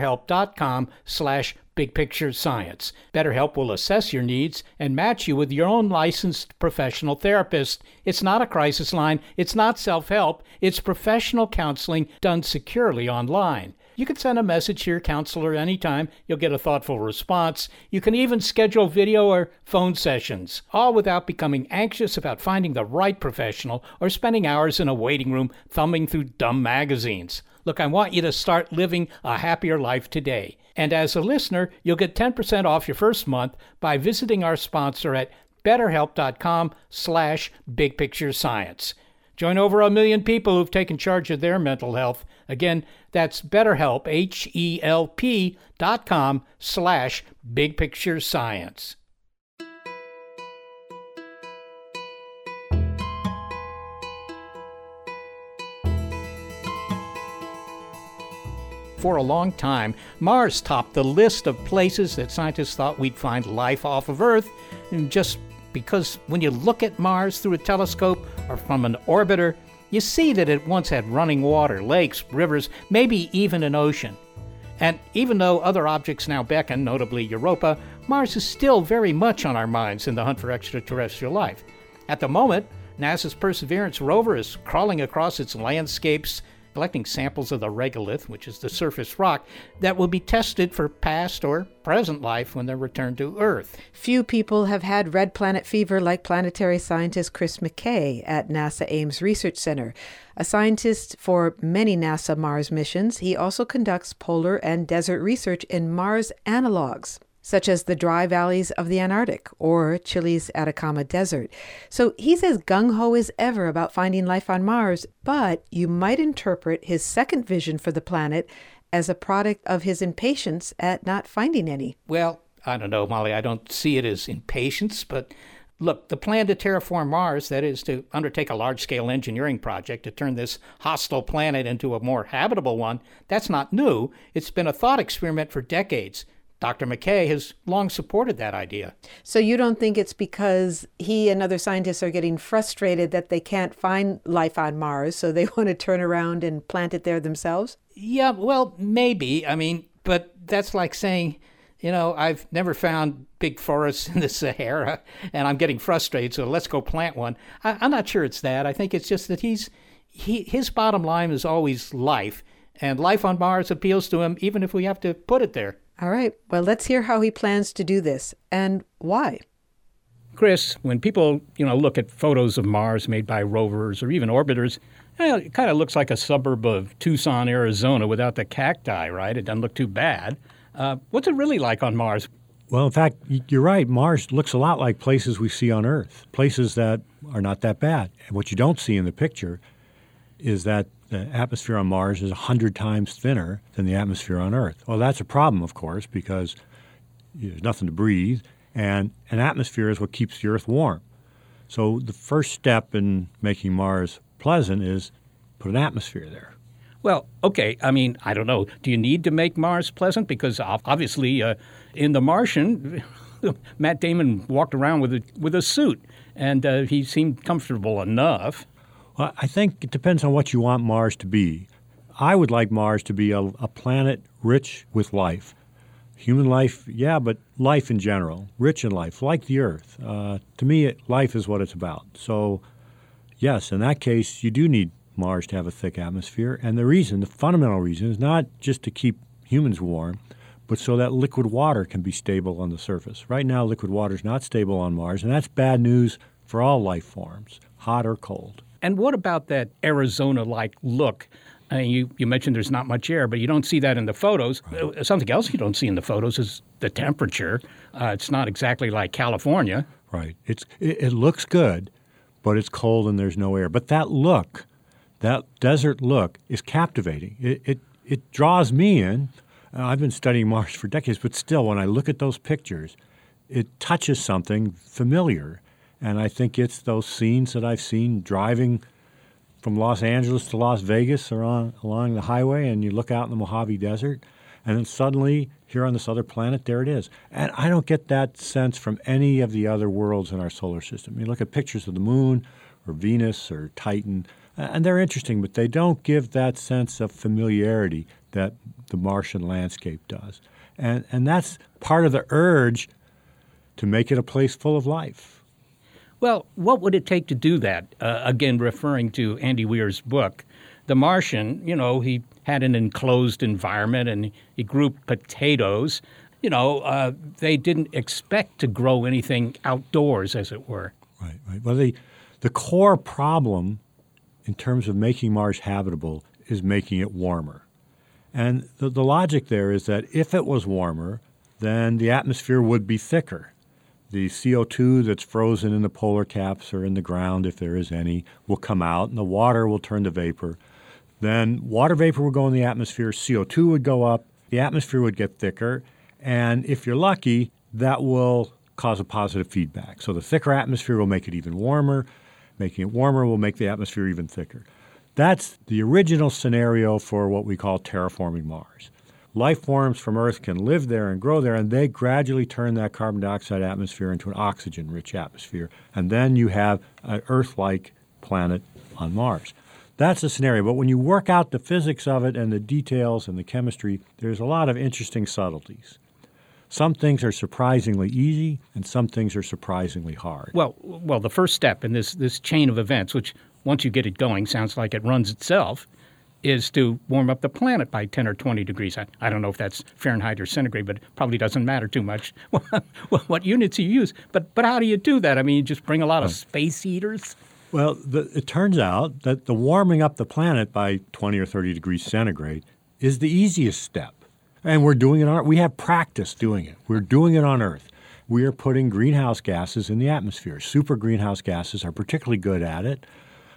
BetterHelp.com/BigPictureScience. BetterHelp will assess your needs and match you with your own licensed professional therapist. It's not a crisis line. It's not self-help. It's professional counseling done securely online. You can send a message to your counselor anytime. You'll get a thoughtful response. You can even schedule video or phone sessions, all without becoming anxious about finding the right professional or spending hours in a waiting room thumbing through dumb magazines. Look, I want you to start living a happier life today. And as a listener, you'll get 10% off your first month by visiting our sponsor at BetterHelp.com/BigPictureScience. Join over 1 million people who've taken charge of their mental health. Again, that's BetterHelp, HELP.com/BigPictureScience. For a long time, Mars topped the list of places that scientists thought we'd find life off of Earth, just because when you look at Mars through a telescope or from an orbiter, you see that it once had running water, lakes, rivers, maybe even an ocean. And even though other objects now beckon, notably Europa, Mars is still very much on our minds in the hunt for extraterrestrial life. At the moment, NASA's Perseverance rover is crawling across its landscapes, collecting samples of the regolith, which is the surface rock, that will be tested for past or present life when they're returned to Earth. Few people have had red planet fever like planetary scientist Chris McKay at NASA Ames Research Center. A scientist for many NASA Mars missions, he also conducts polar and desert research in Mars analogs, such as the dry valleys of the Antarctic or Chile's Atacama Desert. So he's as gung-ho as ever about finding life on Mars, but you might interpret his second vision for the planet as a product of his impatience at not finding any. Well, I don't know, Molly. I don't see it as impatience, but look, the plan to terraform Mars, that is to undertake a large-scale engineering project to turn this hostile planet into a more habitable one, that's not new. It's been a thought experiment for decades. Dr. McKay has long supported that idea. So you don't think it's because he and other scientists are getting frustrated that they can't find life on Mars, so they want to turn around and plant it there themselves? Yeah, well, maybe. I mean, but that's like saying, I've never found big forests in the Sahara, and I'm getting frustrated, so let's go plant one. I'm not sure it's that. I think it's just that his bottom line is always life, and life on Mars appeals to him even if we have to put it there. All right. Well, let's hear how he plans to do this and why. Chris, when people, look at photos of Mars made by rovers or even orbiters, it kind of looks like a suburb of Tucson, Arizona without the cacti, right? It doesn't look too bad. What's it really like on Mars? Well, in fact, you're right. Mars looks a lot like places we see on Earth, places that are not that bad. And what you don't see in the picture is that the atmosphere on Mars is 100 times thinner than the atmosphere on Earth. Well, that's a problem, of course, because there's nothing to breathe, and an atmosphere is what keeps the Earth warm. So the first step in making Mars pleasant is put an atmosphere there. Well, okay, I don't know. Do you need to make Mars pleasant? Because obviously in The Martian, Matt Damon walked around with a suit, and he seemed comfortable enough. Well, I think it depends on what you want Mars to be. I would like Mars to be a planet rich with life. Human life, yeah, but life in general, rich in life, like the Earth. To me, life is what it's about. So, yes, in that case, you do need Mars to have a thick atmosphere. And the fundamental reason, is not just to keep humans warm, but so that liquid water can be stable on the surface. Right now, liquid water is not stable on Mars, and that's bad news for all life forms, hot or cold. And what about that Arizona-like look? You mentioned there's not much air, but you don't see that in the photos. Right. Something else you don't see in the photos is the temperature. It's not exactly like California. Right. It looks good, but it's cold and there's no air. But that look, that desert look, is captivating. It draws me in. I've been studying Mars for decades, but still, when I look at those pictures, it touches something familiar. And I think it's those scenes that I've seen driving from Los Angeles to Las Vegas or along the highway, and you look out in the Mojave Desert, and then suddenly, here on this other planet, there it is. And I don't get that sense from any of the other worlds in our solar system. You look at pictures of the Moon or Venus or Titan, and they're interesting, but they don't give that sense of familiarity that the Martian landscape does. And that's part of the urge to make it a place full of life. Well, what would it take to do that? Again, referring to Andy Weir's book, The Martian, he had an enclosed environment and he grew potatoes. They didn't expect to grow anything outdoors, as it were. Right. Well, the core problem in terms of making Mars habitable is making it warmer. And the logic there is that if it was warmer, then the atmosphere would be thicker. The CO2 that's frozen in the polar caps or in the ground, if there is any, will come out, and the water will turn to vapor. Then water vapor would go in the atmosphere, CO2 would go up, the atmosphere would get thicker, and if you're lucky, that will cause a positive feedback. So the thicker atmosphere will make it even warmer. Making it warmer will make the atmosphere even thicker. That's the original scenario for what we call terraforming Mars. Life forms from Earth can live there and grow there, and they gradually turn that carbon dioxide atmosphere into an oxygen-rich atmosphere. And then you have an Earth-like planet on Mars. That's the scenario. But when you work out the physics of it and the details and the chemistry, there's a lot of interesting subtleties. Some things are surprisingly easy, and some things are surprisingly hard. Well, the first step in this chain of events, which once you get it going sounds like it runs itself, is to warm up the planet by 10 or 20 degrees. I don't know if that's Fahrenheit or centigrade, but it probably doesn't matter too much what units you use. But how do you do that? You just bring a lot of space heaters? Well, it turns out that the warming up the planet by 20 or 30 degrees centigrade is the easiest step. And we're doing it we have practice doing it. We're doing it on Earth. We are putting greenhouse gases in the atmosphere. Super greenhouse gases are particularly good at it.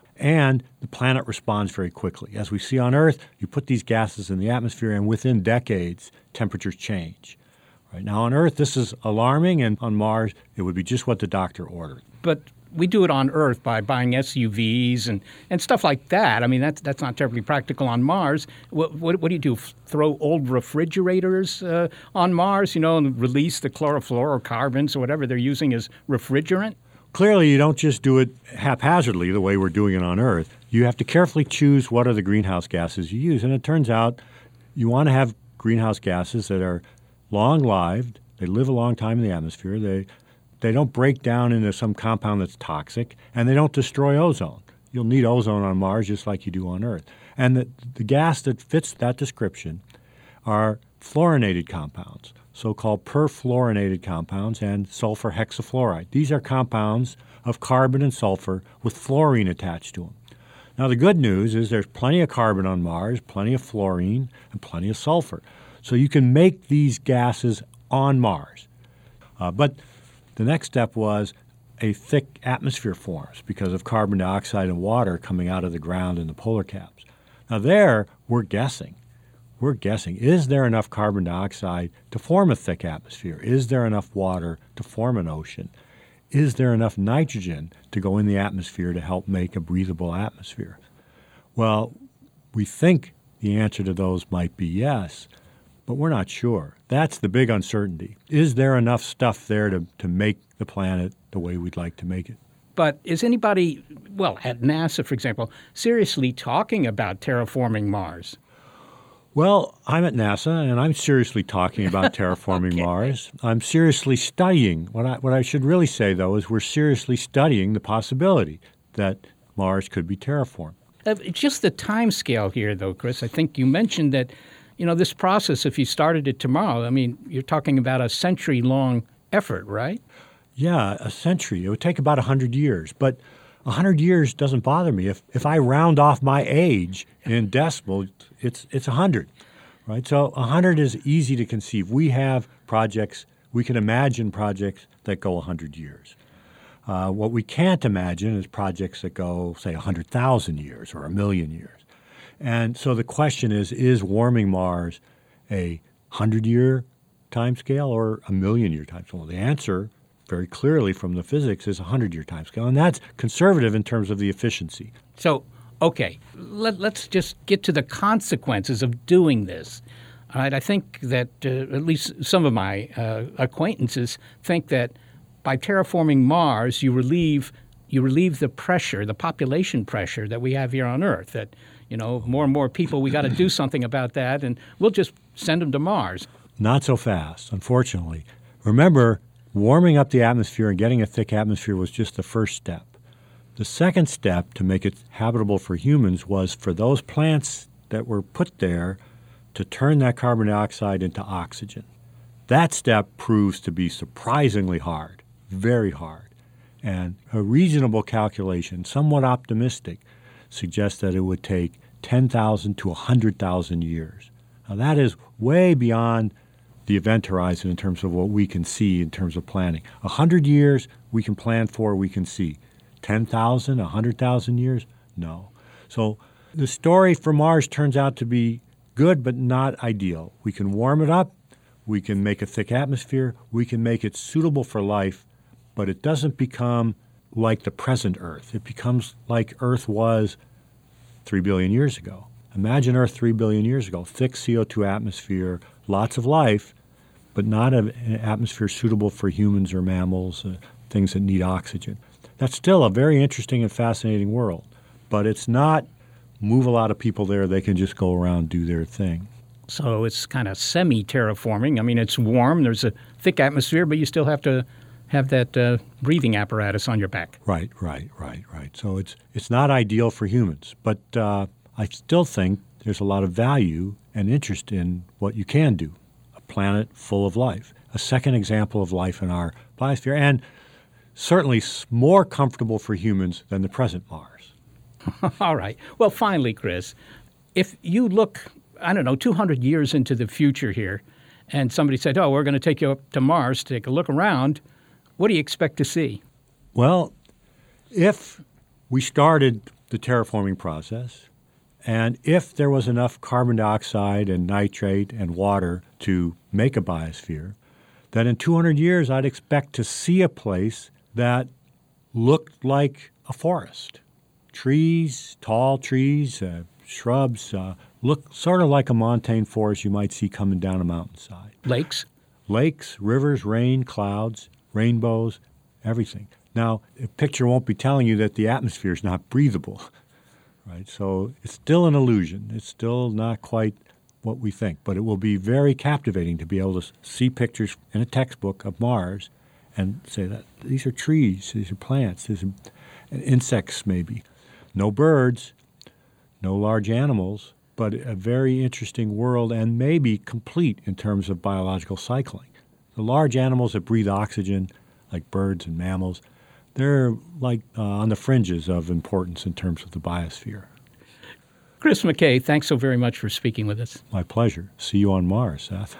And the planet responds very quickly. As we see on Earth, you put these gases in the atmosphere, and within decades, temperatures change. Right now on Earth, this is alarming, and on Mars, it would be just what the doctor ordered. But we do it on Earth by buying SUVs and stuff like that. That's not terribly practical on Mars. What do you do? Throw old refrigerators on Mars, and release the chlorofluorocarbons or whatever they're using as refrigerant? Clearly, you don't just do it haphazardly the way we're doing it on Earth. You have to carefully choose what are the greenhouse gases you use. And it turns out you want to have greenhouse gases that are long-lived. They live a long time in the atmosphere. They don't break down into some compound that's toxic, and they don't destroy ozone. You'll need ozone on Mars just like you do on Earth. And the gas that fits that description are fluorinated compounds. so-called perfluorinated compounds, and sulfur hexafluoride. These are compounds of carbon and sulfur with fluorine attached to them. Now, the good news is there's plenty of carbon on Mars, plenty of fluorine, and plenty of sulfur. So you can make these gases on Mars. But the next step was a thick atmosphere forms because of carbon dioxide and water coming out of the ground in the polar caps. Now there, we're guessing. Is there enough carbon dioxide to form a thick atmosphere? Is there enough water to form an ocean? Is there enough nitrogen to go in the atmosphere to help make a breathable atmosphere? Well, we think the answer to those might be yes, but we're not sure. That's the big uncertainty. Is there enough stuff there to make the planet the way we'd like to make it? But is anybody, at NASA, for example, seriously talking about terraforming Mars? Well, I'm at NASA, and I'm seriously talking about terraforming Mars. I'm seriously studying. What I should really say, though, is we're seriously studying the possibility that Mars could be terraformed. Just the time scale here, though, Chris. I think you mentioned that, this process, if you started it tomorrow, you're talking about a century-long effort, right? Yeah, a century. It would take about 100 years. But 100 years doesn't bother me. If I round off my age in decimal, it's 100, right? So 100 is easy to conceive. We have projects, we can imagine projects that go 100 years. What we can't imagine is projects that go, say, 100,000 years or 1,000,000 years. And so the question is warming Mars a 100-year timescale or a 1,000,000-year timescale? Well, the answer, very clearly from the physics, is a 100-year timescale, and that's conservative in terms of the efficiency. So, okay, let's just get to the consequences of doing this. All right, I think that at least some of my acquaintances think that by terraforming Mars, you relieve the pressure, the population pressure that we have here on Earth. That more and more people, we got to do something about that, and we'll just send them to Mars. Not so fast, unfortunately. Remember, warming up the atmosphere and getting a thick atmosphere was just the first step. The second step to make it habitable for humans was for those plants that were put there to turn that carbon dioxide into oxygen. That step proves to be surprisingly hard, very hard. And a reasonable calculation, somewhat optimistic, suggests that it would take 10,000 to 100,000 years. Now that is way beyond the event horizon in terms of what we can see in terms of planning. 100 years we can plan for, we can see. 10,000, 100,000 years? No. So the story for Mars turns out to be good but not ideal. We can warm it up, we can make a thick atmosphere, we can make it suitable for life, but it doesn't become like the present Earth. It becomes like Earth was 3 billion years ago. Imagine Earth 3 billion years ago, thick CO2 atmosphere, lots of life, but not an atmosphere suitable for humans or mammals, things that need oxygen. That's still a very interesting and fascinating world, but it's not move a lot of people there. They can just go around and do their thing. So it's kind of semi-terraforming. It's warm, there's a thick atmosphere, but you still have to have that breathing apparatus on your back. Right. So it's not ideal for humans, but I still think there's a lot of value and interest in what you can do. A planet full of life, a second example of life in our biosphere, and certainly more comfortable for humans than the present Mars. All right. Well, finally, Chris, if you look, 200 years into the future here, and somebody said, we're going to take you up to Mars to take a look around, what do you expect to see? Well, if we started the terraforming process, and if there was enough carbon dioxide and nitrate and water to make a biosphere, then in 200 years I'd expect to see a place that looked like a forest. Trees, tall trees, shrubs, look sort of like a montane forest you might see coming down a mountainside. Lakes? Lakes, rivers, rain, clouds, rainbows, everything. Now, a picture won't be telling you that the atmosphere is not breathable, right? So it's still an illusion. It's still not quite what we think, but it will be very captivating to be able to see pictures in a textbook of Mars and say that these are trees, these are plants, these are insects maybe. No birds, no large animals, but a very interesting world and maybe complete in terms of biological cycling. The large animals that breathe oxygen, like birds and mammals, they're like on the fringes of importance in terms of the biosphere. Chris McKay, thanks so very much for speaking with us. My pleasure. See you on Mars, Seth.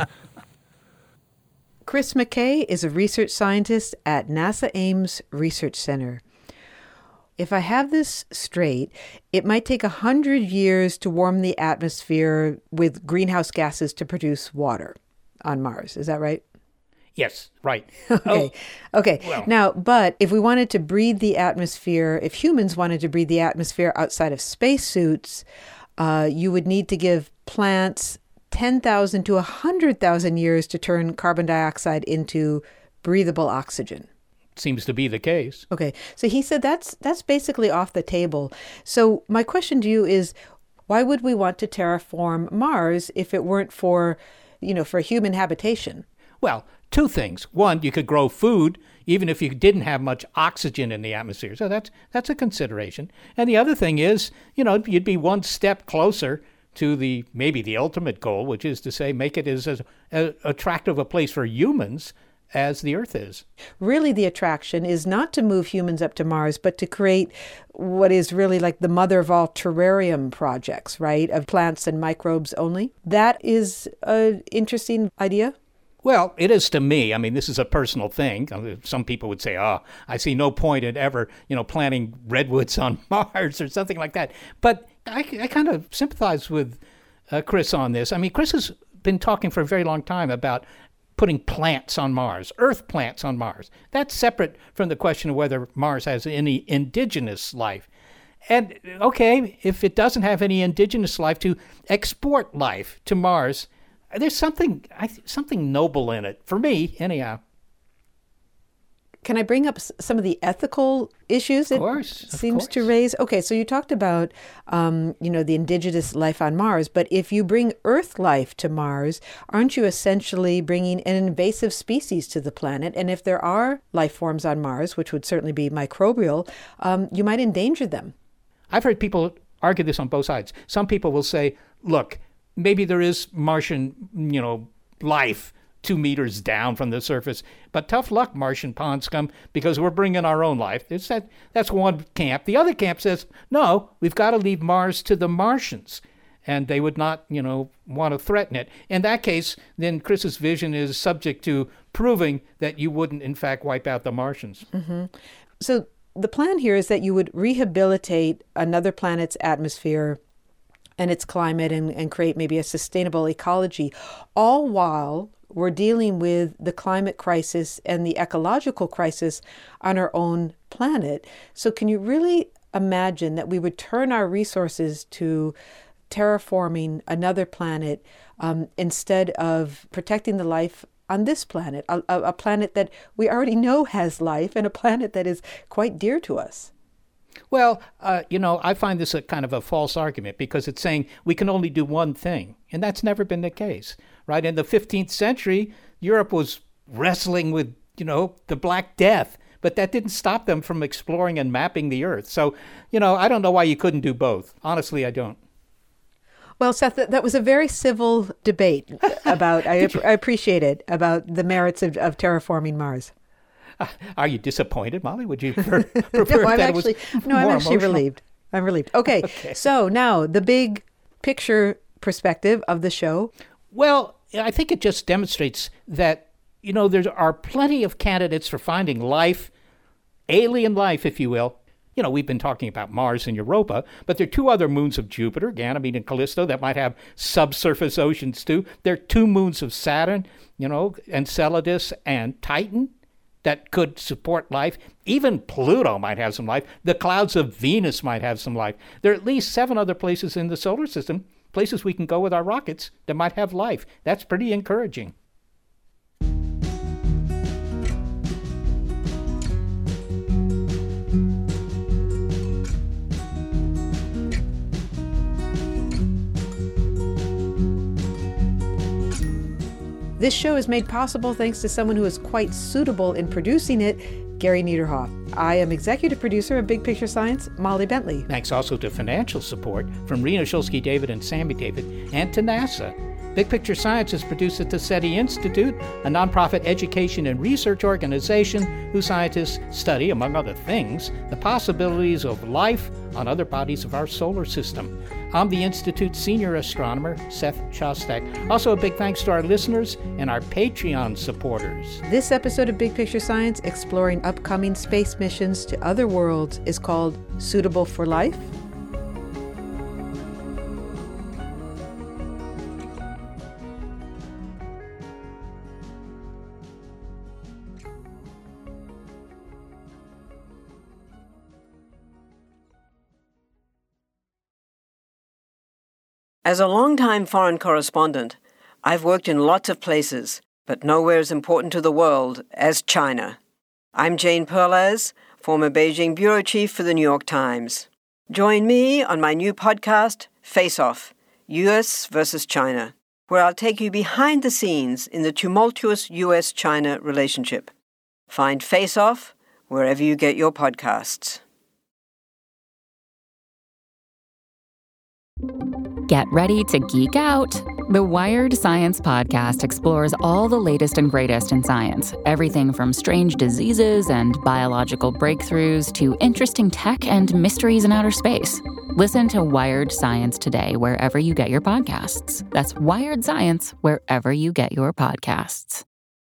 Chris McKay is a research scientist at NASA Ames Research Center. If I have this straight, it might take 100 years to warm the atmosphere with greenhouse gases to produce water on Mars. Is that right? Yes, right. Okay. Okay. Well. Now, but if we wanted to breathe the atmosphere, if humans wanted to breathe the atmosphere outside of spacesuits, you would need to give plants 10,000 to 100,000 years to turn carbon dioxide into breathable oxygen. Seems to be the case. Okay. So he said that's basically off the table. So my question to you is, why would we want to terraform Mars if it weren't for, for human habitation? Well, two things. One, you could grow food even if you didn't have much oxygen in the atmosphere. So that's a consideration. And the other thing is, you'd be one step closer to maybe the ultimate goal, which is to say make it as attractive a place for humans as the Earth is. Really, the attraction is not to move humans up to Mars, but to create what is really like the mother of all terrarium projects, right, of plants and microbes only. That is an interesting idea. Well, it is to me. I mean, this is a personal thing. Some people would say, I see no point in ever, planting redwoods on Mars or something like that. But I kind of sympathize with Chris on this. I mean, Chris has been talking for a very long time about putting plants on Mars, earth plants on Mars. That's separate from the question of whether Mars has any indigenous life. And, okay, if it doesn't have any indigenous life, to export life to Mars, there's something noble in it, for me, anyhow. Can I bring up some of the ethical issues it seems to raise? Okay, so you talked about, the indigenous life on Mars, but if you bring Earth life to Mars, aren't you essentially bringing an invasive species to the planet? And if there are life forms on Mars, which would certainly be microbial, you might endanger them. I've heard people argue this on both sides. Some people will say, look, maybe there is Martian, life 2 meters down from the surface, but tough luck, Martian pond scum, because we're bringing our own life. That's one camp. The other camp says, no, we've got to leave Mars to the Martians, and they would not, want to threaten it. In that case, then Chris's vision is subject to proving that you wouldn't, in fact, wipe out the Martians. Mm-hmm. So the plan here is that you would rehabilitate another planet's atmosphere and its climate and create maybe a sustainable ecology, all while we're dealing with the climate crisis and the ecological crisis on our own planet. So can you really imagine that we would turn our resources to terraforming another planet instead of protecting the life on this planet, a planet that we already know has life and a planet that is quite dear to us? Well, I find this a kind of a false argument because it's saying we can only do one thing, and that's never been the case, right? In the 15th century, Europe was wrestling with, the Black Death, but that didn't stop them from exploring and mapping the Earth. So, I don't know why you couldn't do both. Honestly, I don't. Well, Seth, that was a very civil debate about, I appreciate it, about the merits of terraforming Mars. Are you disappointed, Molly? Would you prefer I'm actually relieved. I'm relieved. Okay, so now the big picture perspective of the show. Well, I think it just demonstrates that, there are plenty of candidates for finding life, alien life, if you will. We've been talking about Mars and Europa, but there are 2 other moons of Jupiter, Ganymede and Callisto, that might have subsurface oceans too. There are 2 moons of Saturn, Enceladus and Titan, that could support life. Even Pluto might have some life. The clouds of Venus might have some life. There are at least 7 other places in the solar system, places we can go with our rockets, that might have life. That's pretty encouraging. This show is made possible thanks to someone who is quite suitable in producing it, Gary Niederhoff. I am executive producer of Big Picture Science, Molly Bentley. Thanks also to financial support from Rena Shulsky David and Sammy David, and to NASA. Big Picture Science is produced at the SETI Institute, a nonprofit education and research organization whose scientists study, among other things, the possibilities of life on other bodies of our solar system. I'm the Institute's senior astronomer, Seth Shostak. Also, a big thanks to our listeners and our Patreon supporters. This episode of Big Picture Science, exploring upcoming space missions to other worlds, is called Suitable for Life? As a longtime foreign correspondent, I've worked in lots of places, but nowhere as important to the world as China. I'm Jane Perlez, former Beijing bureau chief for the New York Times. Join me on my new podcast, Face Off, U.S. versus China, where I'll take you behind the scenes in the tumultuous U.S.-China relationship. Find Face Off wherever you get your podcasts. Get ready to geek out. The Wired Science Podcast explores all the latest and greatest in science, everything from strange diseases and biological breakthroughs to interesting tech and mysteries in outer space. Listen to Wired Science today wherever you get your podcasts. That's Wired Science wherever you get your podcasts.